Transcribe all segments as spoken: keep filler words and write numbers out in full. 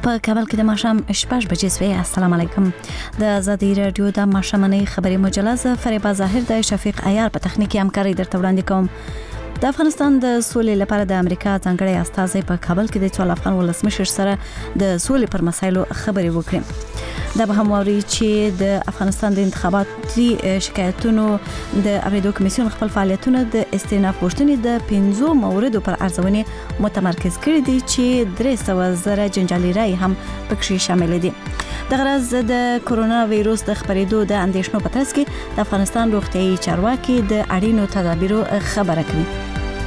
په کابل کې د ماښام شپږ بجې سوې. السلام علیکم. د ازادي رادیو د ماښامنۍ خبري مجله فریبا ظاهر د شفیق عیار په تخنیکی همکاري درته وړاندې کوم. د افغانستان د سولې لپاره د امریکا ځانګړی استازی په کابل کې د څوال افغان ولسمشر سره د سولې پر مسایلو خبرې وکړي. دا به هم ووري چې د افغانستان د انتخاباتي شکایتونو د اوریدو کمیسیون خپل فعالیتونه د استئناف غوښتنې د پنځو موردو پر ارزونې متمرکز کړي دي چې درې سوه زره جنجالي رای هم پکې شامل دي. د غرض د کورونا وایروس د خپرېدو د اندېښنو په ترڅ کې د افغانستان روغتیايي چارواکي د اړینو تدابیرو خبره کړي.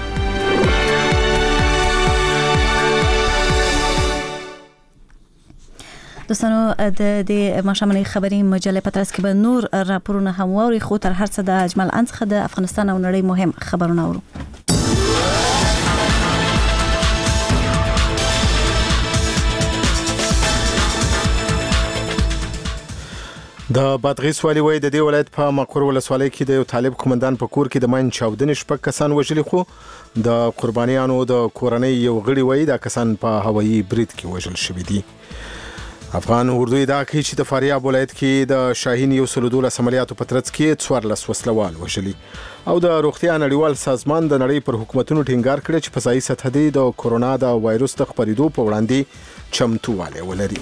دوستانو د دې ماښامنۍ خبري مجلې په ترڅ کې به نور راپورونه هم ووري، خو تر هر څه د اجمل ان څخه د افغانستان او نړۍ مهم خبرونه اورو. د بادغیس والي وایي د دې ولایت په مقر ولسوالۍ کې د یو طالب قومندان په کور کې د ماین چاودنې شپږ کسان وژلي، خو د قربانیانو د کورنۍ یو غړي وایي دا کسان په هوایي برید کې وژل شوي دي. افغان اردو ادعا کوي چې د فاریاب ولایت کې د شاهین یو سل دولس عملیاتو په ترڅ کې څوارلس وسلوال وژلي، او د روغتیا نړیوال سازمان د نړۍ پر حکومتونو ټینګار کړی چې فضایي سطح دی د کورونا د وایروس د خپرېدو په وړاندې چمتووالی ولري.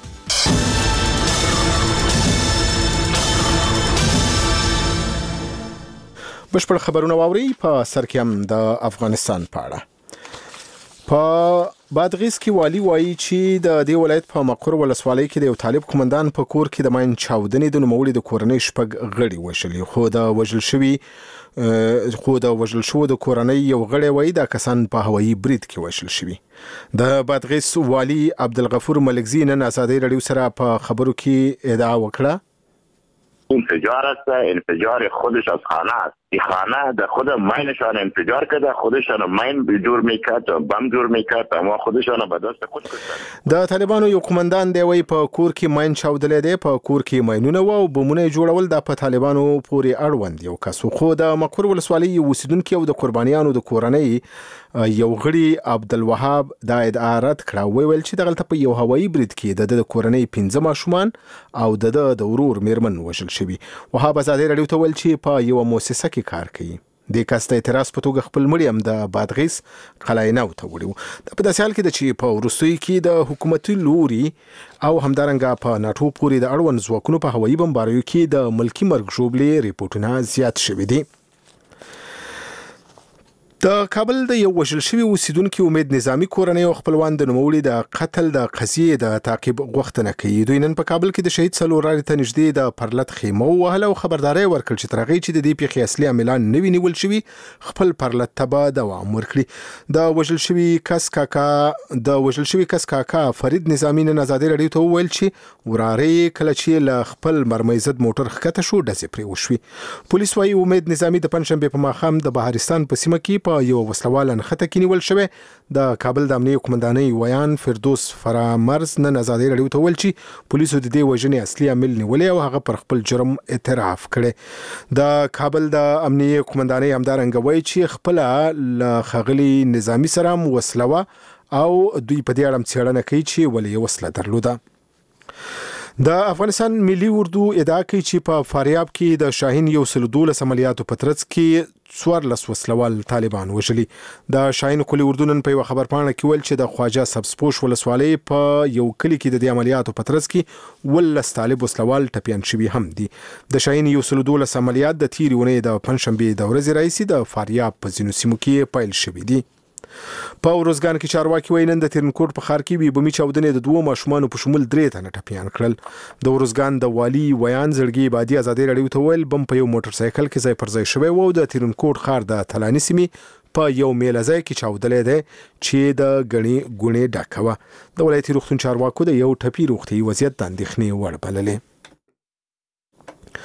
بشپړ خبرونه واوري. په سر کې هم د افغانستان په اړه. په بادغیس کې والی وایي چې د دې ولایت په مقر ولسوالۍ کې د یو طالب قومندان په کور کې د ماین چاودنې د نوموړي د کورنۍ شپږ غړي وژلي، خو د وژل شوي خو د وژل شو د کورنۍ یو غړی وایي دا کسان په هوایي برید کې وژل شوي. د بادغیس والی عبدالغفور ملکزی نن ازادي رادیو سره په خبرو کې ادعا وکړه انفجار است، انفجار خودش از خانه است. این خانه در خود ماینشان انفجار کرده، خودشان ماین جور میکرد، بم جور میکرد، اما خودشان به دست خود کشتن. د طالبانو یو قومندان دی وایي په کور کې ماین چاودلې دی، په کور کې ماینونه و او بمونه جوړول د په طالبانو پورې اړوند یو کس، خو د مقر ولسوالۍ اوسیدونکو او د قربانیانو د کورنۍ یو غړي عبدالوهاب دا ادعا رد کړه، ویل چې دغلته په یو هوایي برید کې د کورنۍ پنځه ماشومان او د د ورور میرمن وژل شوي. وهاب ازادي رادیو ته ویل چې په یو مؤسسه کې کار کوي. د کاسته اعتراض په توګه خپل مړی هم د بادغیس قلاینو ته وړو. د په داسې حال کې د چې په وروستیو کې د حکومتي لوري او همدارنګه په ناټو پورې د اړوند ځواکونو په هوایي بمباریو کې د ملکی مرګ ژوبلې ریپورتونه زیات شوي دي. د کابل د یو وژل شوي اوسیدونکي امید نظامی کورنۍ او خپلوان د نوموړي د قتل د قضیې د تعقیب غوښتنه کوي. دوی نن په کابل کې د شهید څلور لارې ته نږدې د پرلت خیمه ووهله او خبرداری ورکړ چې تر هغې چې د دې پیښې اصلي عاملان نه وي نیول شوي، خپل پرلت ته به دوام ورکړي. د وژل شوي کس کاکا د وژل شوي کس کاکا فرید نظامی نن ازادي رادیو ته وویل چې وراره کله چې له خپل مرمۍ ضد موټر ښکته شو ډزې پرې وشوې. پولیس وایي امید نظامی د پنجشنبې په ماښام د بهارستان په سیمه کې په یو وسلوال نښته کې نیول شوی. د کابل د امنیه قومندانۍ ویان فردوس فرامرز نن ازادي رادیو ته ویل چې پولیسو د دې وژنې اصلي عامل نیولی او هغه پر خپل جرم اعتراف کړی. د کابل د امنیه قومندانۍ همدارنګه وایي چې خپله له ښاغلي نظامي سره وسله وه او دوی په دې اړه هم څېړنه کوي چې ولې یې وسله درلوده. د افغانستان ملي اردو ادعا کوي چې په فاریاب کې د شاهین یو سل دولس عملیاتو په ترڅ کې څوارلس وسلوال طالبان وژلي. د شاهین کلي اردو نن په یوه خبرپاڼه کې ویل چې د خواجه سبزپوش ولسوالۍ په یو کلي کې د دې عملیاتو په ترڅ کې ولس طالب وسلوال ټپیان شوي هم دي. د شاهین یو سل دولس عملیات د تېرې اونۍ د پنجشنبې د ورځې راهیسې د فاریاب په ځینو سیمو کې پیل شوي دي. په ورزګان کې چارواکي وایي نن د ترنکوټ په ښار کې بمي چاودنې د دوو ماشومانو په شمول درې تنه ټپیان کړل. د ورزګان د والي ویان زړګي عبادي ازادي رادیو ته ویل بم په یو موټر سایکل کې ځای پر ځای شوی و او د ترنکوټ ښار د تلاني سیمې په یو میله ځای کې چاودلی دی چې د ګڼې ګوڼې ډکه وه. د ولایتي روغتون چارواکو د یو ټپي روغتیايي وضعیت د اندېښنې وړ بللې.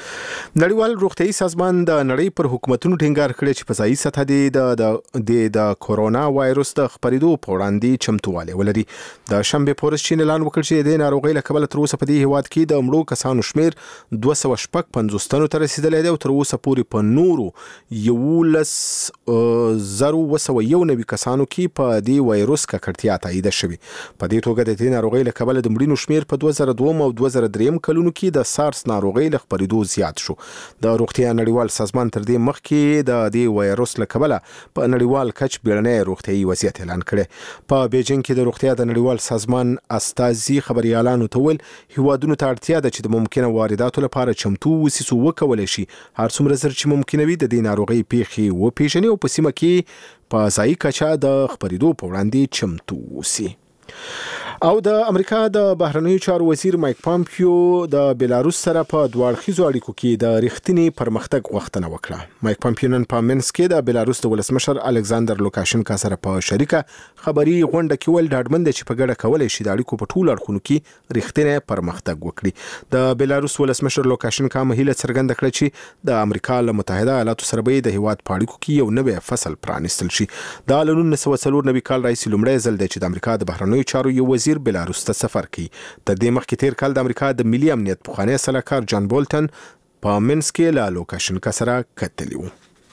نړیوال روغتیايي سازمان د نړۍ پر حکومتونو ټینګار کړی چې په ځایي سطح د د د کورونا وایروس د خپرېدو په وړاندې چمتووالی ولري. د شنبې په ورځ چین اعلان وکړ چې د ناروغۍ له کبله تر اوسه په دې هیواد کې د مړو کسانو شمیر دوه سوه شپږ پنځوس تنو ته رسیدلی دی او تر اوسه پورې په نورو یولس زرو اوه سوه یو نوي کسانو کې په دې وایروس ککړتیا تاییده شوې. په دې توګه د دې ناروغۍ له کبله د مړینو شمیر په دوه زره دوه او دوه زره درې کلونو کې د سارس ناروغۍ له خپرېدو زیات شو. د روغتیا نړیوال سازمان تر دې مخکې د دې وایروس له کبله په نړیوال کچ بیړنی روغتیايي وضعیت اعلان کړی. په بیجینګ کې د روغتیا د نړیوال سازمان استازي خبريالانو ته ویل هیوادونو ته اړتیا ده چې د ممکنه وارداتو لپاره چمتو اوسي څو وکولی شي هر څومره زر چې ممکنه وي د دې ناروغۍ پیښې وپېژني او په سیمه کې په ځایي کچه د خپرېدو په وړاندې چمتو اوسي. او د امریکا د بهرنیو چارو وزیر مایک پامپیو د بیلاروس سره په دوه اړخیزو اړیکو کې د رښتینی پرمختګ غوښتنه وکړه. مایک پامپیو نن په منسک کې د بیلاروس د ولسمشر الکساندر لوکاشنکا سره په شریکه خبري غونډه کې ول ډاډمن دي چې په ګډه کولای شي د اړیکو په ټولو اړخونو کې رښتینی پرمختګ وکړي. د بیلاروس ولسمشر لوکاشنکا مهیله څرګنده کړه چې د امریکا له متحده ایالاتو سره به د هیواد په اړیکو کې یو نوی فصل پرانیستل شي. د نولس سوه څلور نوي کال راهیسې لومړی ځل دی چې د امریکا د بهرنیو چارو یو وزیر بیلاروس ته سفر کوي. تر دې مخکې تیر کال د امریکا د ملي امنیت پخوانی سلاکار جان بولټن په منسک کې له لوکاشنکا سره کتلی و.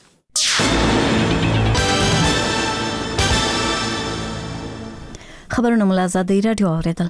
خبرونه مو له ازادۍ راډیو اوریدل.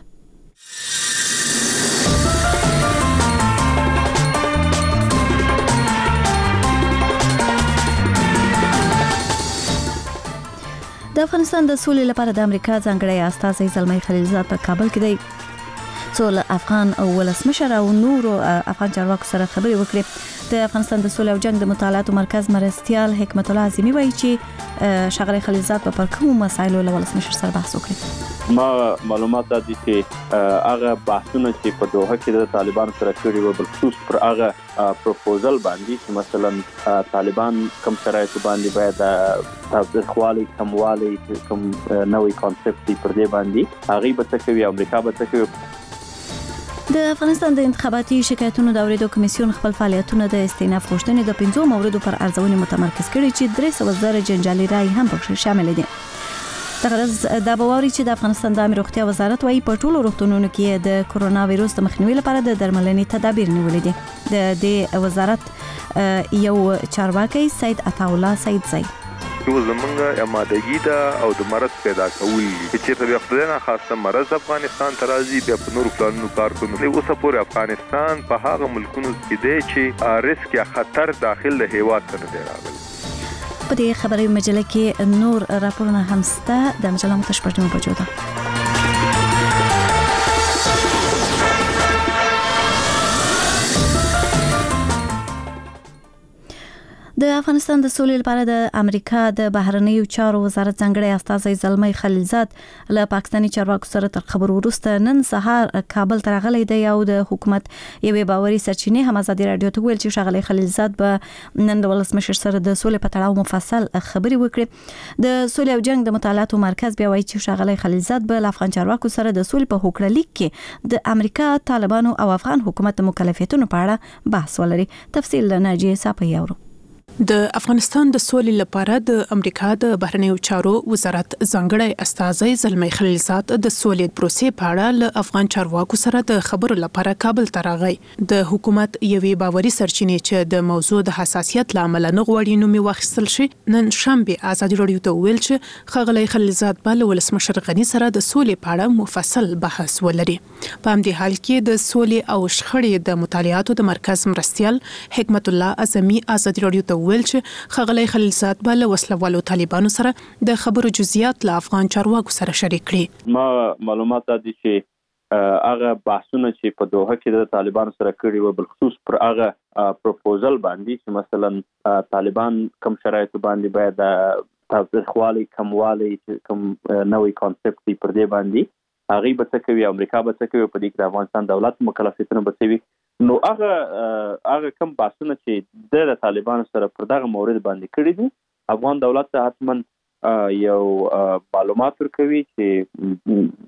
د افغانستان د سولې لپاره د امریکا ځانګړی استازی زلمی خلیلزاد په کابل کې دی څو له افغان ولسمشر او نورو افغان چارواکو سره خبرې وکړې. د افغانستان د سولې او جنگ د مطالعاتو مرکز مرستیال حکمت الله عظیمی وایي چې ښاغلی خلیلزاد په پر کومو مسایلو له ولسمشر سره بحث وکړي. ما معلومات دي چې هغه بحثونه چې په دوحه کې د طالبان سره کړي وو بخصوص پر هغه پروپوزل باندې چې مثلا طالبان کوم شرایط باندې باید تابعخوالي کموالي کوم نوې کانسپټ پر دې باندې هغه به څه کوي امریکا به څه کوي. د افغانستان د انتخاباتي شکایتونو د اوریدو کمیسیون خپل فعالیتونه د استیناف غوښتنې د پنځو موردو پر ارزونې متمرکز کړي چې درې سوه زره جنجالي رای هم پکې شامل دي. د غرض د باوري چې د افغانستان د عامه روغتیا وزارت وايي په ټولو روغتونونو کې د کورونا وایروس د مخنیوي لپاره د درملنې تدابیر نیولې دي. د دې وزارت یو چارواکي سید عطا الله سید زئی یو زمونږه امادګي ده او د مرض پیدا کول چې چیرته بیا خپل نه خاصه مرض افغانستان ته راځي بیا په نورو پلانونو کار کوي. نو اوسه پورې افغانستان په هغه ملکونو کې دی چې ریسک یا خطر داخل له هیواد ته نه راغلی. په دې خبري مجله کې نور راپورونه هم سته. د مجله متشبرتون په جوړه د افغانستان د سولې لپاره د امریکا د بهرنیو چارو وزارت ځانګړی استازی زلمی خلیلزاد له پاکستاني چارواکو سره تر خبرو وروسته نن سهار کابل ته راغلی دی او د حکومت یوې باوري سرچینې هم ازادي راډیو ته ویل چې ښاغلی خلیلزاد به نن د ولسمشر سره د سولې په تړاو مفصل خبرې وکړي. د سولې او جنگ د مطالعاتو مرکز بیا وایي چې ښاغلی خلیلزاد به له افغان چارواکو سره د سولې په هوکړه لیک کې د امریکا طالبانو او افغان حکومت د مکلفیتونو په اړه بحث ولري. تفصیل له ناجیه صاحب یاورو. د افغانستان د سولې لپاره د امریکا د بهرنیو چارو وزارت ځانګړی استازی زلمی خلیلزاد د سولې پروسې په اړه له افغان چارواکو سره د خبرو لپاره کابل ته راغی. د حکومت یوې باوري سرچینې چې د موضوع د حساسیت لامل نه غوړي نو می واخیستل شي نن شنبه ازادي راډیو ته ویل چې ښاغلی خلیلزاد به له ولسمشر غني سره د سولې په اړه مفصل بحث ولري. په همدې حال کې د سولې او شخړې د مطالعاتو د مرکز مرستیال حکمت الله عظیمی ازادي راډیو ته ویل چې ښاغلی خلیلزاد به له وسلوالو طالبانو سره د خبرو جزئیات له افغان چارواکو سره شریک کړي. ما معلومات دي چې هغه بحثونه چې په دوحه کې د طالبانو سره کړي وو بخصوص پر هغه پروپوزل باندې چې مثلا طالبان کوم شرایط باندې باید تابعخوالي کموالي کوم نوې کانسپټ پر دې باندې هغه به څه کوي امریکا به څه کوي په دې کې د افغانستان دولت مکلفیتونه به څه وي. نو هغه هغه کوم بحثونه چې د طالبانو سره پر دغه مورد باندې کړی دي افغان دولت ته حتما یو معلومات ورکوي چې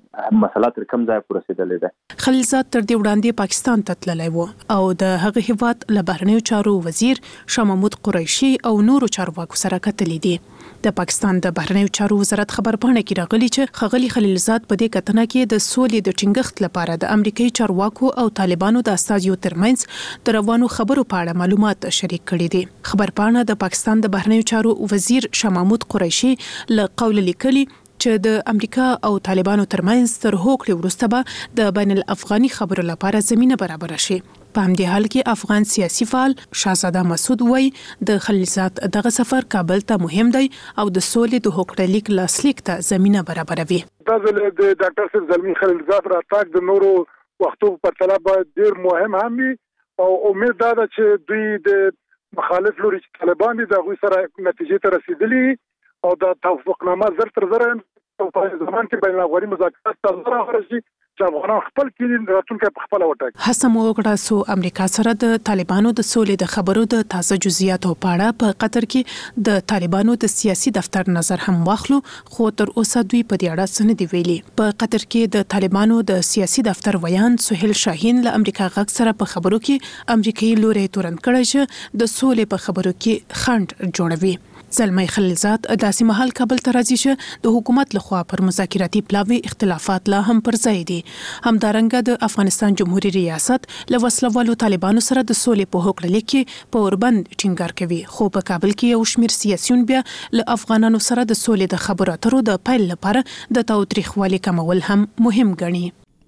مسله تر کوم ځای پورې رسیدلې ده. خلیلزاد تر دې وړاندې پاکستان ته تللی و او د هغه هیواد له بهرنیو چارو وزیر شاه محمود قریشي او نورو چارواکو سره کتلې دي. د پاکستان د بهرنیو چارو وزارت خبرپاڼه کې راغلي چې ښاغلي خلیلزاد په دې کتنه کې د سولې د ټینګښت لپاره د امریکایي چارواکو او طالبانو د استازیو ترمنځ د روانو خبرو په اړه معلومات شریک کړي دي. خبرپاڼه د پاکستان د بهرنیو چارو وزیر شاه محمود قریشي له قول لیکلي چې د امریکا او طالبانو ترمنځ تر هوکړې وروسته به د بین الافغاني خبرو لپاره زمينه برابر شي. په همدې حال کې افغان سیاسي فعال شاهزاده مسعود وای د خلیلزاد دغه سفر کابل ته مهم دی او د سولې د هوکړې لیک لاسلیک ته زمينه برابروي. دا د ډاکټر صاحب زلمی خلیلزاد راتګ د نورو وختو په پرتله ډیر مهم هم وي او امید دا ده چې دوی د مخالف لوري طالبان دي د غوي سره نتیجې ته رسیدلي او د توافقنامه زر تر زر په زمان کې بین الافغاني مذاکرات ته راغلي چې افغانان خپل کې راتلونکي په خپل وټاکي. حسن وګړه سو امریکا سره د طالبانو د سولې د خبرو د تازه جزئیاتو په اړه په قطر کې د طالبانو د سیاسي دفتر نظر هم واخلو خو تر اوسه دوی په دې اړه څه نه دی ویلي. په قطر کې د طالبانو د سیاسي دفتر ویان سهیل شاهین له امریکا غږ سره په خبرو کې امریکایي لوري تورن کړی چې د سولې په خبرو کې خنډ جوړوي. زلمی خلیلزاد داسې مهال کابل ته راځي چې د حکومت لخوا پر مذاکراتي پلاوي اختلافات لا هم پر ځای دي. همدارنګه د افغانستان جمهوریت ریاست له وسلوالو طالبانو سره د سولې په هوکړه لیک کې په اوربند ټینګار کوي خو په کابل کې یو شمېر سیاسيون بیا له افغانانو سره د سولې د خبرو اترو د پیل لپاره د تاوتریخوالي کمول هم مهم ګڼي.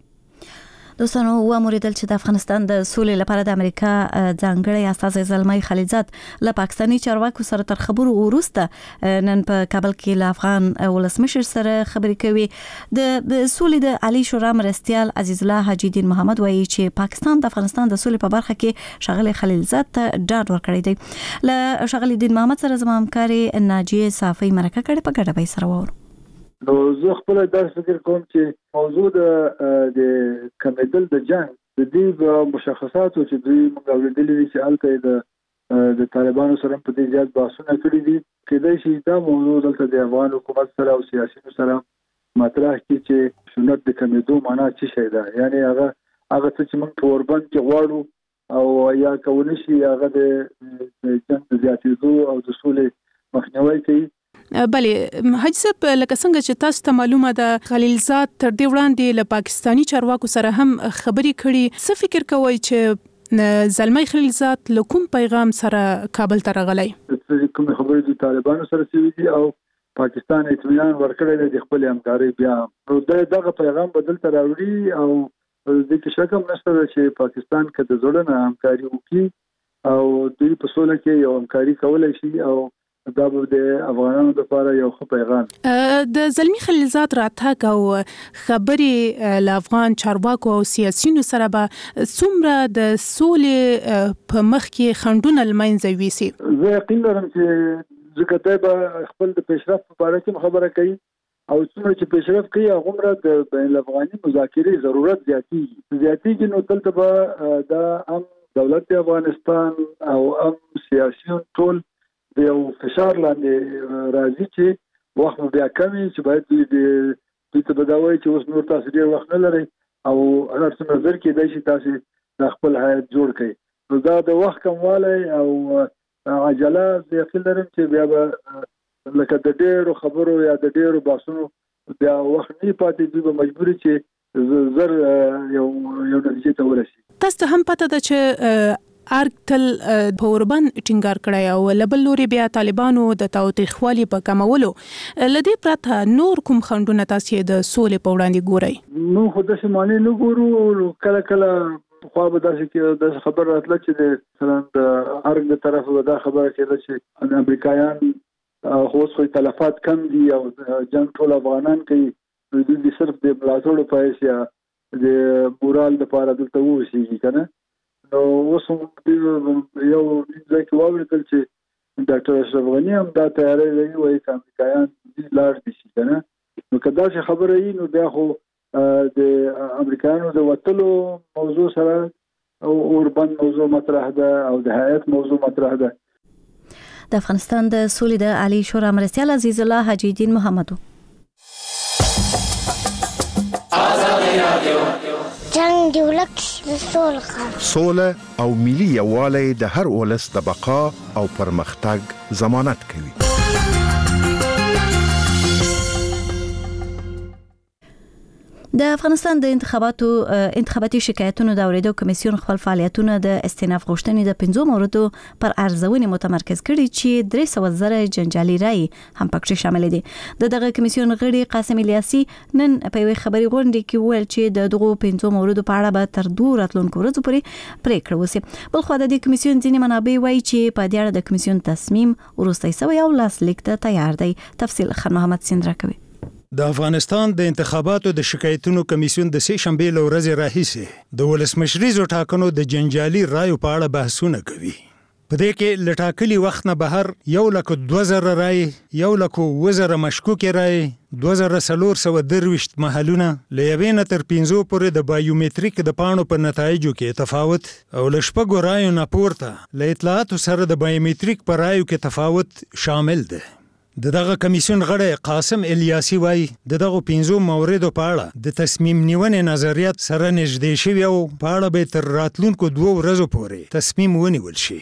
دوستانو و موریدل چې د افغانستان د سولې لپاره د امریکا ځانګړی استازی زلمی خلیلزاد له پاکستاني چارواکو سره تر خبرو وروسته نن په کابل کې له افغان ولسمشر سره خبرې کوي. د سولې د عالی شورا مرستیال عزیز الله حاجی الدین محمد وایي چې پاکستان د افغانستان د سولې په برخه کې شغله خلیلزاد ته ډاډ ورکړی دی. له شغله الدین محمد سره زموږ همکاري ناجیه صافی مرکه کړې په ګډه به سره وره. نو زه خپل د فکر کوم چې موضوع د د کمیدل د جنگ د دې مشخصاتو چې دوی موږ اوریدلې چې الته د د طالبانو سره په دې ځای بحثونه کړي دي کله چې دا موضوع دلته د افغان حکومت سره او سیاسيونو سره مطرح کړي چې سنت د کمیدو معنا څه شي ده. یعنی هغه هغه چې موږ په اوربند کې غواړو او یا کول شي هغه د جنگ زیاتېدو او د سولې مخنیوي کوي. بلې حاج صاحب لکه څنګه چې تاسو ته معلومه ده خلیلزاد تر دې وړاندې له پاکستانی چارواکو سره هم خبرې کړي. څه فکر کوئ چې زلمی خلیلزاد له کوم پیغام سره کابل ته راغلی؟ کوم خبرې د طالبانو سره شوي دي او پاکستان اطمینان ورکړی دی خپل همکاري بیا نو دغه پیغام بدل تر راوړي او د کې شک هم نشته چې پاکستان کې د زړه همکاري وکړي او دوی په سوله کې یو همکاري کولای شي او دا به د افغانانو لپاره یو ښه پیغام. د زلمی خلیلزاد راتګ او خبرې له افغان چارواکو او سیاسيونو سره به څومره د سولې په مخ کې خنډونه لمنځه ویسي؟ زه یقین لرم چې ځکه به خپل د پیشرفت په اړه کې خبره کوي او څومره چې پیشرفت کوي هغومره د بین الافغاني مذاکرې ضرورت زیاتېږي زیاتېږي نو دلته به دا هم دولت افغانستان او هم سیاسيون ټول د یو فشار لاندې راځي چې وخت بیا کمی چې باید دوی د دوی ته بداوي چې اوس نور تاسو ډیر وخت نه لري او هر څه نظر کې دی چې تاسو د خپل حیات جوړ کړئ. نو دا د وخت کموالی او عجله زه یقین لرم چې بیا به لکه د ډیرو خبرو یا د ډیرو بحثونو بیا وخت نه پاتې دوی به مجبوري چې زر یو یو نتیجې ته ورسي. تاسو هم پته ده چې ارګتل په اوربند ټینګار کړی او لبل لوري بیا طالبانو د تاوتریخوالي په کمولو لدی پرته نور کوم خنډونه تاسو د سولې په وړاندې ګورئ؟ نو خو د شمالي نه ګورو کله کله خو به داسې کې د خبر راتله چې د مثلا د ارګ د طرفه دا خبره کېده چې امریکایان خو خو تلفات کم دي او جنگ ټول افغانان کوي دوی صرف د بلاتوړو پایس یا د مورال لپاره دلته ووسیږي کنه. نو اوس هم یو ځای کې واوریدل چې ډاکټر اشرف غنی هم دا تیاری لري وایي چې امریکایان دې لاړ دي شي کنه. نو که داسې خبره وي نو بیا خو د امریکایانو د وتلو موضوع سره او اوربند موضوع مطرح ده او د هیئت موضوع مطرح ده. د افغانستان د سولې د عالی شورا مرستیال عزیز الله حاجی الدین محمد. جنگ دی ولک سوله سوله او ملي یووالی د هر ولس د بقا او پرمختګ ضمانت کوي. د افغانستان د انتخاباتو انتخاباتي شکایتونو د اوریدو کمیسیون خپل فعالیتونه د استئناف غوښتنې د پنځو موردو پر ارزونې متمرکز کړي چې درې سوه زره جنجالي رای هم پکې شامل دي. د دغه کمیسیون غړي قاسم الیاسي نن په یوه خبري غونډه کې ویل چې د دغو پنځو موردو په اړه به تر دوه راتلونکو ورځې پورې پریکړه وشي. بل خو د دې کمیسیون ځینې منابع وایي چې په دې اړه د کمیسیون تصمیم وروستی سوی او لاسلیک ته تیار دی. تفصیل خان محمد سیند راکوي. د افغانستان د انتخاباتو د شکایتونو کمیسیون د سه شنبې له ورځې راهیسې د ولسمشریزو ټاکنو د جنجالي رایو په اړه بحثونه کوي. په دې کې له ټاکلي وخت نه بهر یو لک دوه زره رای، یو لک اووه زره مشکوکې رای، دوه زره څلور سوه درویشت محلونه، له یوې نه تر پنځو پورې د بایومتریک د پاڼو په نتایجو کې تفاوت او له شپږو رایو نه پورته له اطلاعاتو سره د بایومتریک په رایو کې تفاوت شامل دی. د دغه کمیسیون غړی قاسم الیاسي وایي د دغو پنځو موردو په اړه د تصمیم نیونې نظریات سره نږدې شوي او په اړه به تر راتلونکو دوه ورځو پورې تصمیم ونیول شي.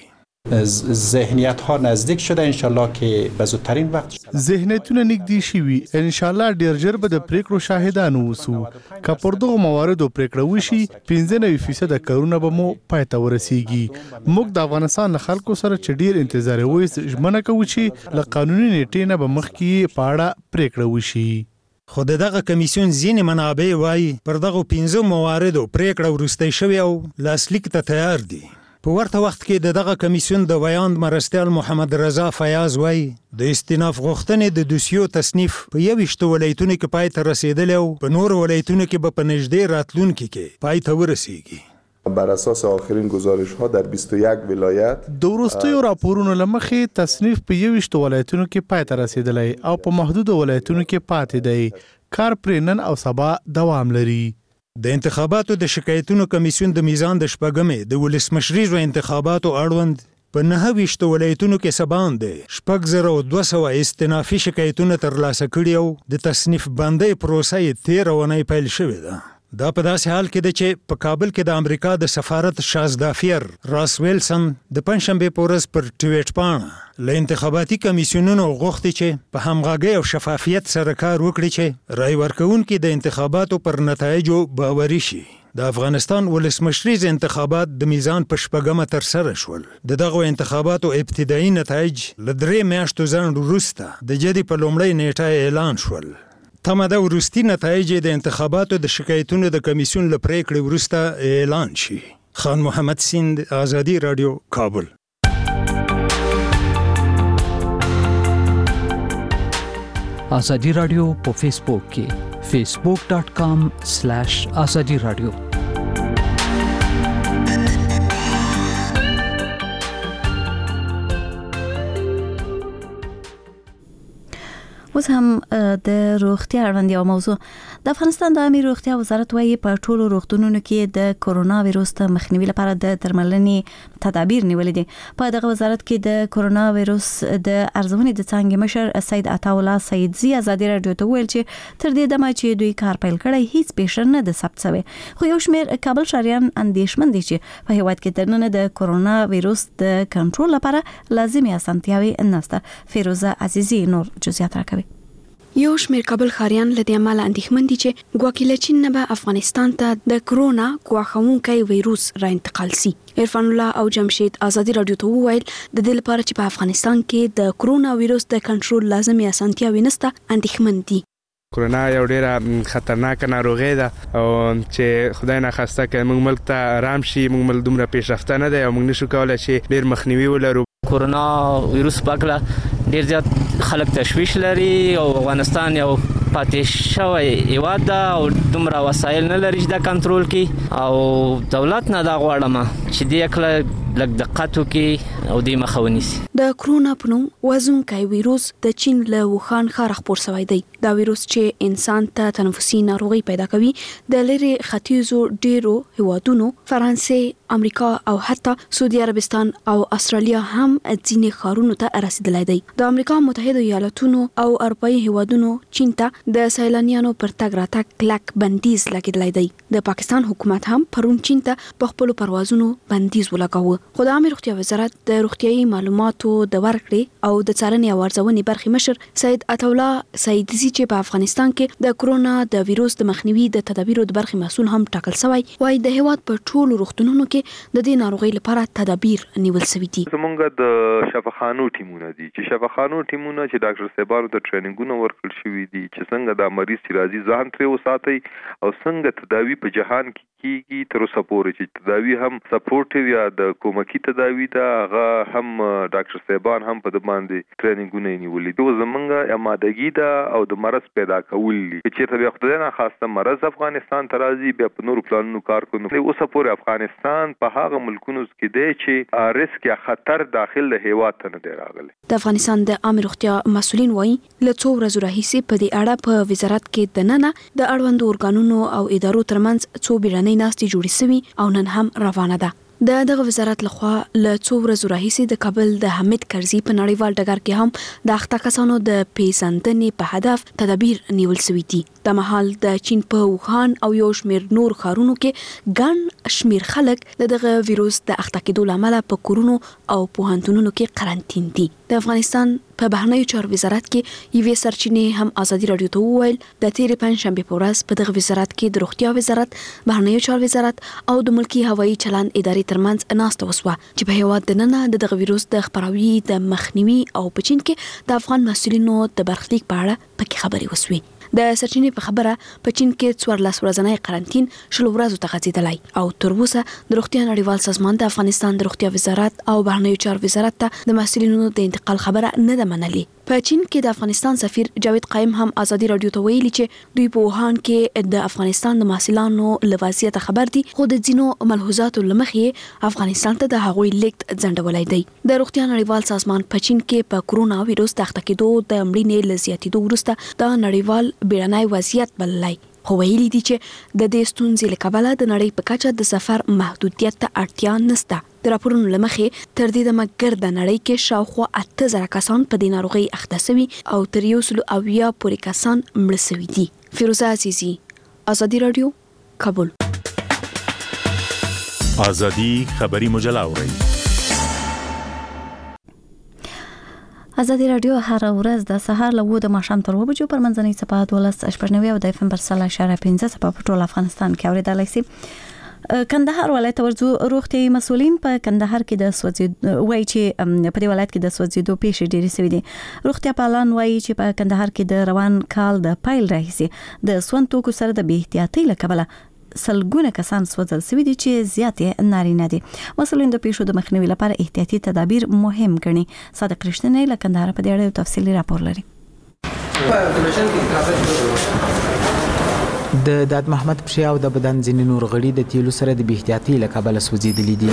ذهنیت ها نزدیک شده ان شاء الله که به زودترین وقت ذهنیتونه نږدې شوي ان شاء الله ډیر ژر به د پریکړو شاهدان اوسو. که پر دغو مواردو پریکړه وشي پنځه نوي فیصد کارونه به مو پای ته ورسیږي. موږ د افغانستان له خلکو سره چې ډیر انتظار وایي ژمنه کوو چې له قانوني نیټې نه به مخکې په اړه پریکړه وشي. خو دغه کمیسیون ځینې منابع وایي پر دغو پنځو مواردو پریکړه وروستی شوې او لاسلیک ته تیار دي. په ورته وخت کې د دغه کمیسیون د ویاند مرستیال محمد رضا فیاض وایي د استئناف غوښتنې د دوسیو تصنیف په یویشتو ولایتونو کې پای ته رسیدلی او په نورو ولایتونو کې به په نږدې راتلونکي کې پای ته ورسیږي. بر اساس آخرین گزارش ها در بیست و یک ولایت د وروستیو راپورونو له مخې تصنیف په یویشتو ولایتونو کې پای ته رسیدلی او په محدودو ولایتونو کې پاتې دی. کار پرې نن او سبا دوام لري. د انتخاباتو د شکایتونو کمیسیون د میزان د شپږمې د ولسمشریزو انتخاباتو اړوند په نهه ویشتو ولایتونو کې سبان دی شپږ زره او دوه سوه استنافي شکایتونه ترلاسه کړي او د تصنیف بندۍ پروسه یې تېره اونۍ پیل شوې ده. دا په داسې حال کې ده چې په کابل کې د امریکا د سفارت شازدافیر راس ویلسن د پنجشنبې په ورځ پر ټویټ پاڼه له انتخاباتي کمیسیونونو غوښتي چې په همغږۍ او شفافیت سره کار وکړي چې رای ورکوونکي د انتخاباتو پر نتایجو باوري شي. د افغانستان ولسمشریز انتخابات د میزان په شپږمه ترسره شول. د دغو انتخاباتو ابتدایي نتایج له درې میاشتو ځنډ وروسته د جدي په لومړۍ نیټه اعلان شول. تمه ده وروستي نتایج د انتخاباتو د شکایتونو د کمیسیون له پریکړې وروسته اعلان شي. خان محمد سیند، آزادي رادیو، کابل. آزادي رادیو په فیسبوک کې فیسبوک ډاٹ کام سلیش آزادي رادیو. اوس هم د روغتیا اړوند یو موضوع. د افغانستان د عامه روغتیا وزارت وايي په ټولو روغتونونو کې د کورونا وایروس ته مخنیوي لپاره د درملنې تدابیر نیولې دي. په دغه وزارت کې د کورونا وایروس د ارزونې د څانګې مشر سید عطاالله سیدزي آزادي رادیو ته ویل چې تر دې دمه چې دوی کار پیل کړی هیڅ پیښه نه ده ثبت شوې. خو یو شمېر کابل شهریان اندېښمن دي چې په هیواد کې دننه د کورونا وایروس د کنټرول لپاره لازمي اسانتیاوي نشته. فیروزه عزیزی نور جزئیات راکوي. یو شمېر کابل ښاریان له دې امله اندېښمن دي چې ګواکې له چین نه به افغانستان ته د کرونا ګواښونکی وایروس را انتقال سي. عرفان الله او جمشید آزادي رادیو ته وویل د دې لپاره چې په افغانستان کې د کرونا وایروس د کنټرول لازمي اسانتیاوې نشته اندېښمن دي. کرونا یو ډیره خطرناک ناروغي ده او چې خدای ناخواسته که موږ ملک ته آرام شي موږ ملک دومره پیشرفته نه دی او موږ نشو کولی چې ډیر مخنیوي ولرو. کرونا وایروس پاکله ډیر زیات خلک تشویش لري او افغانستان یو پاتې شوی هیواد ده او دومره وسایل نه لري چې دا کنټرول کړي او دولت نه دا غواړم چې دې کله لږ دقت وکړي او دې مخه ونیسي. د کرونا په نوم وزونکی ویروس د چین له ووخان ښار خپور شوی دی. دا ویروس چې انسان ته تنفسي ناروغي پیدا کوي د لری ختیځو ډیرو هیوادونو فرانسې، امریکا او حتی سعودي عربستان او استرالیا هم ځینې ښارونو ته رسیدلی دی. د امریکا متحده ایالاتونو او اروپایي هیوادونو چین ته د سیلانیانو پر تګ راتګ کلک بندیز لګیدلی دی. د پاکستان حکومت هم پرون چین ته په خپلو پروازونو بندیز ولګاوه. خو د عامه روغتیا وزارت د روغتیايي معلوماتو د ورکړې او د څارنې او ارزونې برخې مشر سید عطاالله سیدزي چې په افغانستان کې د کرونا د ویروس د مخنیوي د تدابیرو د برخې مسؤل هم ټاکل شوی، وايي د هیواد په ټولو روغتونونو کې د دې ناروغۍ لپاره تدابیر نیول شوي دي. زمونږ د شفاخانو ټیمونه دي چې شفاخانو ټیمونه چې ډاکټر صاحبانو ته ټریننګونه ورکړل شوي دي چې څنګه د مریض چې راځي ځان ترې وساتي او څنګه تداوی په جهان کې کیږي تر اوسه پورې چې تداوی هم سپورټیو یا د کومکی تداوی ده هغه هم ډاکټر صاحبان هم په د باندې ټریننګونه نیولې دي. زمونږ امادګي ده او د مرض پیدا کول دي چې بیا خدای نه خواسته مرض افغانستان ته راځي بیا په نورو پلانونو کار کوي. اوسه پورې افغانستان په هغه ملکونو کې دی چې ریسک یا خطر داخل له هیواد ته نه دی راغلی. د افغانستان د عامه روغتیا مسؤلین وايي له څو ورځې راهیسې په دې اړه په وزارت کې د ننه د اړوندو ارګانونو او ادارو ترمنځ څو بیړنۍ ناستې جوړې شوي او نن هم روانه ده. د دغه وزارت لخوا له څو ورځې راهیسې د کابل د حمید کرزي په نړیوال ډګر کې هم د اخته کسانو د پیژندنې په هدف تدابیر نیول شوي دي. د مهال د چین په ووخان او یو شمیر نور ښارونو کې ګڼ شمیر خلک د دغه ویروس د اخته کېدو له امله په کورونو او پوهنتونونو کې قرنطین دي. د افغانستان په بهرنیو چارو وزارت کې یوې سرچینې هم ازادي رادیو ته وویل د تیرې پنجشنبې په ورځ په دغه وزارت کې د روغتیا وزارت، بهرنیو چارو وزارت او د ملکي هوایي چلند ادارې ترمنځ ناسته وسوه چې په هیواد دننه د دغه ویروس د خپراوي د مخنیوي او په چین کې د افغان مسؤلینو د برخلیک په اړه پکې خبرې وسوې. د سرچینې په خبره په چین کې څوارلس ورځنی قرنطین شل ورځو ته غځېدلی او تر اوسه د روغتیا نړیوال سازمان د افغانستان د روغتیا وزارت او بهرنیو چارو وزارت ته د محصلینو د انتقال خبره نه ده منلې. په چین کې د افغانستان سفیر جاوید قائم هم ازادي رادیو ته ویلي چې دوی په ووهان کې د افغانستان د محصلانو له وضعیت خبر دي، خو د ځینو ملحوظاتو له مخې افغانستان ته د هغوی لیږد ځنډولی دی. د روغتیا نړیوال سازمان په چین کې په کرونا ویروس د اخته کېدو د مړینې له زیاتېدو وروسته د نړیوال بیړنی وضعیت بللی، خو ویلي دي چې د دې ستونزې له کبله د نړۍ په کچه د سفر محدودیت ته اړتیا نشته. د راپورونو له مخې تر دې دمه ګرده نړۍ کې شاوخوا اته زره کسان په دې ناروغۍ اخته شوي او تر یو سلو اویا پورې کسان مړه شوي دي. فیروزه عزیزي، ازادي رادیو، کابل. ازادي خبري مجله اورئ. ازادي رادیو هر ورځ د سهار له و د ماښام تر و بجو پر منځنۍ صفحات ولس شپږ او د اف ام پر سلا اشاره پنځه صفحه په ټول افغانستان کې اوریدلای شي. کندهار ولایت ورځو روغتيایي مسؤلین په کندهار کې د سوځید وایي چې په دې ولایت کې د سوځیدو پیښې ډېرې شوې دي. روغتیا پالان وایي چې په کندهار کې د روان کال د پایل راهیسې د سون توکو سره د بې احتیاطۍ له کبله سلګونه کسان سوځل شوي دي چې زیاتې نارینه دي. مسؤلین د پیښو د مخنیوي لپاره احتیاطي تدابیر مهم ګڼي. صادق رښتینی له کندهار په دې اړه تفصیلي راپور لري. د داد محمد پښې او د بدن ځینې نور غړي د تیلو سره د بې احتیاطۍ له کبله سوځېدلي دي.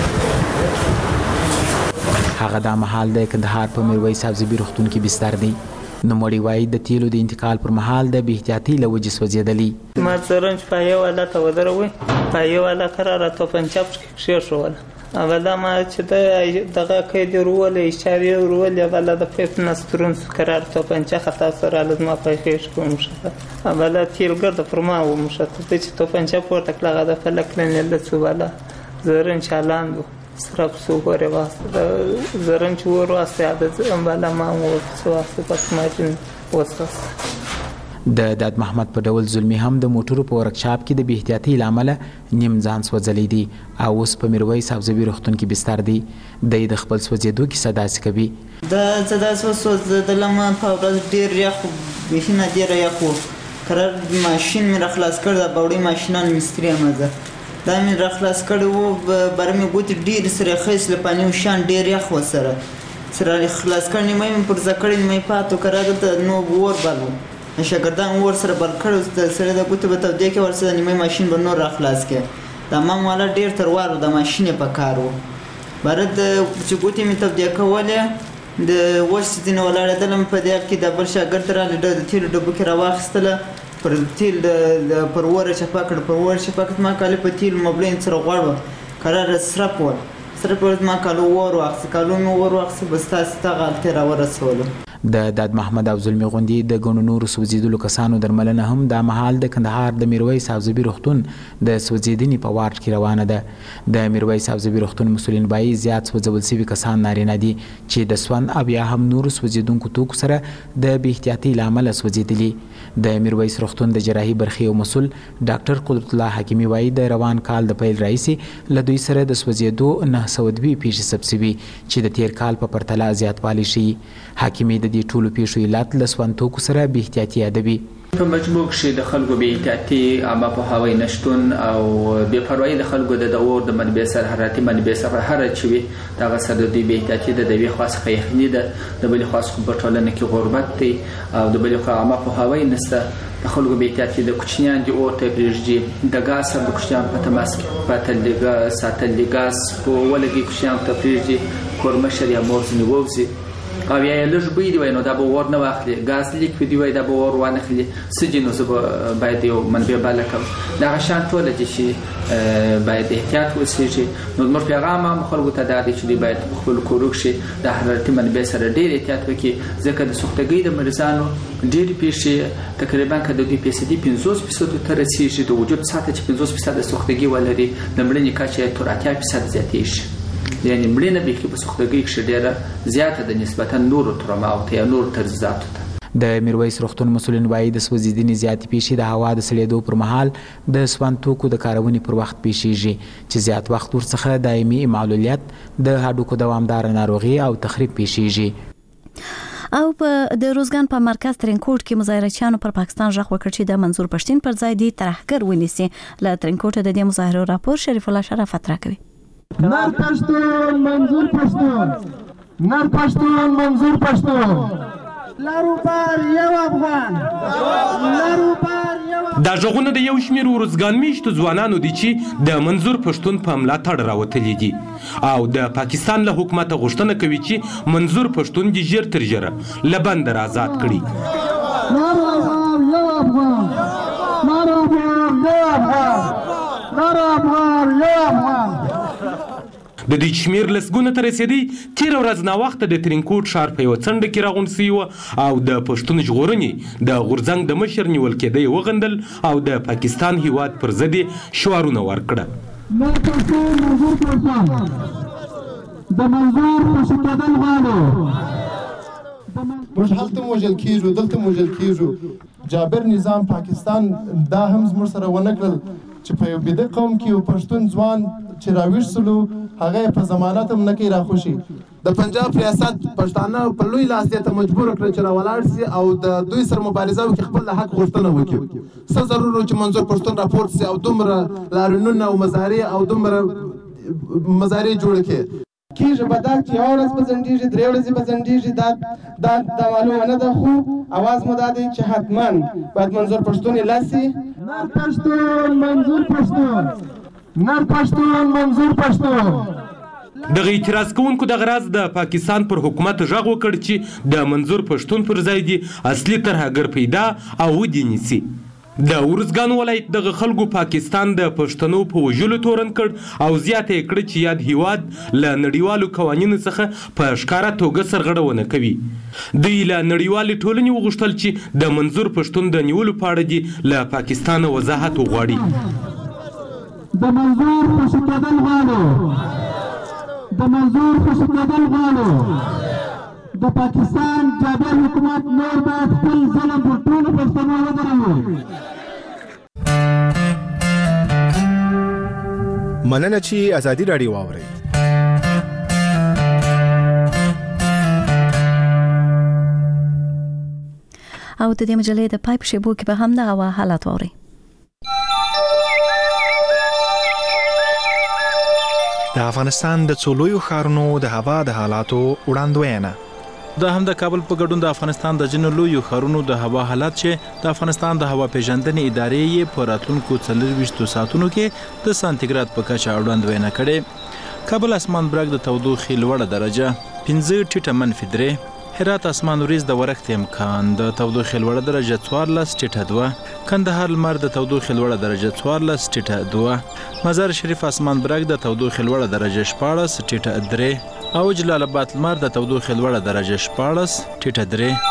هغه دا مهال د کندهار په میرویس سبزبي روغتون کې بستر دی. نوموړی وایي د تیلو د انتقال پر مهال د بې احتیاطۍ له وجې سوځېدلي. ما سرنج په یو حالت ودروي، په یو حالت قراره توپنچه پکې کېښوله. اوله ما چې د دغه قید ورولې اشارې ورولې اوله د پیپ نسترون قرار توپنچه خطا سره لازم په خېش کوم شته. اوله تیلګر د فرما و مشته چې توپنچه پورته کړه د فلک لنه له څواله زرن چالاندو سره په وره واسطه زرن چور واسطه د امباله ما و واسطه پس ماشين وسوس. د داد محمد په ډول ظلمي هم د موټرو په ورکشاپ کې د بې احتیاطۍ له امله نیم ځان سوځلی دی او اوس په میرویس سبزبي روغتون کې بستر دی. دی د خپل سوځېدو کیسه داسې کوي. د زه داسې وسوځېدلم په ورځ ډېر یخ بیخي نه ډېره یخ و. قرار ماشین مې راخلاص کړ، د باوړۍ ماشینان مستري یم زه دا مې راخلاص کړی و. بره مې ګوتې ډېرې سره خیس له پاني شان ډېر یخ و سره سره خلاص کړ. نیمه مې پر ځه کړې نیمه یې پاتو قرار دلته نو اور بل و شاګردان ور سره بل کړو سره د ګوتو په تودې کې ورسره نیمه ماشین به نور راخلاص کړي. د حمام والا ډېر تروار د ماشین په کار و باره د چې ګوتې مې تبدیه کولې د وچ ځینې ولاړېدلم په دې کې د بل شاګرد راغلی د تیلو ډبو کې راواخیستله پر تیل د پر وره چپه کړ پر وره چپه کړ ما کالي په تیلو مبلین سره غوړ قراره سرپ ول سرپ ول ما کالو ور واخیست کالو مې ور واخیست بس تاسو ته غلطي راورسولو د داد محمد او زلمی غوندي د ګڼو نورو سوځېدلو کسانو درملنه هم د مهال د کندهار د میرویس حفظبي روغتون د سوځېدنې په وارډ کې روانه ده د میرویس حفظبي روغتون مسؤلین وایي زیات سوځول شوي کسان نارینه دي چې د سون او یا هم نورو سوځېدونکو توکو سره د بې احتیاطۍ له امله سوځېدلي د میرویس روغتون د جراحي برخې او مسؤل ډاکټر قدرت الله حکیمي وایي د روان کال د پیل راهیسې له دوی سره د سوځېدو نه سوه دوې پیښې ثبت شوي چې د تیر کال په پرتله زیاتوالی ښیي حکیمي د دې ټولو پیښو علت له سون توکو سره بې احتیاطي یادوي په مجموع کې د خلکو بې احتیاطي عامه پوهاوی نشتون او بې پروایي د خلکو د اور د منبع سره حرارتي منبع سره هر چې وي دغه سره د دوی بې احتیاطي د دوی خاص یخني ده د بلې خاص په ټولنه کې غربت دی او د بلې خو عامه پوهاوی نشته د خلکو بې احتیاطي د کوچنیان دي اور ته پرېږدي د ګاز سره د کوچنیان په تماس کې پاتل د ګاز ساتل د ګاز په ولګي کوچنیان ته پرېږدي کورمشر یا مور ځینې ووځي او یا لږ بوی دی وای نو دا به ور نه واخلي ګاز لیک دی وای دا به ور وانه خلی سجن نو زه باید یو منبع بالا کوم دا شان ټول دي چې باید احتیاط وسیږي نو موږ پیغام هم خلکو ته دا دی چې باید خپل کوروک شي د حرارتي منبع سره ډیر احتیاط وکړي ځکه د سوختګۍ د مریضانو ډیر پیښې تقریبا کده د فیصدي پنځوس فیصد تر رسیږي د وجود ساته چې پنځوس فیصد سوختګۍ ولري د مړینې کچه تر اتیا فیصد زیاتېږي یعنی مړینه به کې په سوختګۍ کې ډیره زیاته د نسبتا نورو ترما او ته نور ترزاتو ته د میرویس روغتون مسؤلین وایي د سوځېدنې زیاتې پیښې د هوا د سړېدو پر مهال د سون توکو د کارونې پر وخت پیښیږي چې زیات وخت ورڅخه دایمي معلولیت د هډوکو دوامداره ناروغي او تخریب پیښیږي او په د روزګان په مرکز ترینکوټ کې مظاهرچیانو پر پاکستان ژغ وکړ چې د منظور پښتين پر ځای دی ترهګر ونیسي له ترینکوټ د دې مظاهرو راپور شریف الله شرافت راکوي نر پښتون منظور پښتون نر پښتون منظور پښتون لارو پر یو افغان لارو پر یو دا ژغونه د یو شمېر ورزګان میشتو ځوانانو دي چې د منظور پښتون په ملاتړ راوتلي دي او د پاکستان له حکومت غوښتنه کوي چې منظور پښتون دي ژر تر ژره له بندر آزاد کړي لارو پر یو افغان لارو پر یو افغان لارو پر یو افغان د دې شمیر لسګونه تر رسیدي تیر ورځ نا وخت د ترینکوټ ښار په یو څنډه کې راغونډ شوی او د پښتون ژغورنې د غورځنګ د مشر نیول کېدی وغندل او د پاکستان هیواد پر ضد شعارونه ورکړه نر پښتون منظور پښتون د منظور پښتون غواړو موږ هلته موجل کیږو دلته موجل کیږو جابر نظام پاکستان دا هم زموږ سره ونه کړل چې په یو بده قوم کې یو پښتون ځوان چې راوښتلو هغه په ضمانت هم نه کوي راخوشي د پنجاب ریاست پښتانه په لوی لاس ته مجبور کړ چې راولاړ سي او د دوی سره مبارزه وکړي خپل حق غوښتنه وکړي څه ضرور چې منظور پښتون راپورټ سي او دومره لارونونه او مزاري او دومره مزاري جوړ کړي کیږي به دا چې یو ورځ به ځنډېږي درې ورځې به ځنډېږي دا دا دا معلومه نه ده خو اواز مو دا دی چې حتما باید منظور پښتون لاسي نر پښتون منظور پښتون نر پښتون منظور پښتون دغه اعتراض کوونکو د غراز د پاکستان پر حکومت ژغ وکړ چې د منظور پښتون پر ځای دی اصلي ترهګر پیدا او ودینیسي د ورزګان ولایت دغه خلکو پاکستان د پښتنو په وژلو تورن کړ او زیاته کړ چې یاد هیواد له نړیوالو قوانینو څخه په ښکارا توګه سرغړونه کوي دوی له نړیوالې ټولنې وغوښتل چې د منظور پښتون د نیولو په اړه دي له پاکستان وضاحت وغواړي د منظور پښتون غواړو د منظور پښتون غواړو د پاکستان جابر حکومت نور باید خپل ظلم پر ټولو پښتنو ودروي مننه چې ازادي راډیو واورئ. او د دې مجلې د پایپ شیبو کې به هم د هوا حالات واورئ. د افغانستان د څولویو ښارونو د هوا د حالاتو وړاندوینه. د هم د کابل په ګډون د افغانستان د جنو لویو ښارونو د هوا حالت چې د افغانستان د هوا پیژندنې ادارې یې په راتلونکو څلرویشتو ساعتونو کې د سانتیګراد په کچه وړاندوینه کړې. کابل اسمان برګ د تودوخې لوړه درجه پنځه ټیټه منفي درې، هرات اسمان وریځ د ورښت امکان د تودوخې لوړه درجه څوارلس ټیټه دوه، کندهار لمر د تودوخې لوړه درجه څوارلس ټیټه دوه، مزار شریف اسمان برګ د تودوخې لوړه درجه شپاړس ټیټه درې او جلال آباد لمر د تودوخې لوړه درجه شپاړس ټیټه درې.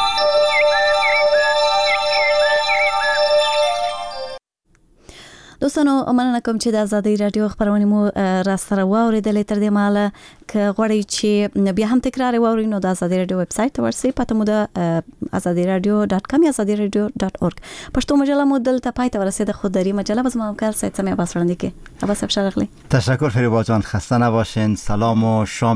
دوستانو مننه کوم چې د آزادۍ رادیو خبرونه مو را سره واوریدلې. تر دې مهاله که غواړئ چې بیا هم تکرار واورئ نو د آزادۍ رادیو ویب سټ ته ورسئ، پته مو د آزادۍ رادیو ډاټ کام یا آزادۍ رادیو ډاټ اورګ. پښتو مجله مو دلته پای ته ورسېده. خودداری مجله به زما همکار سید سمیع عباس وړاندې کړي. عباس صاحب ښه راغلی. تشکر فریبا جان، خسته نباشین. سلام و شام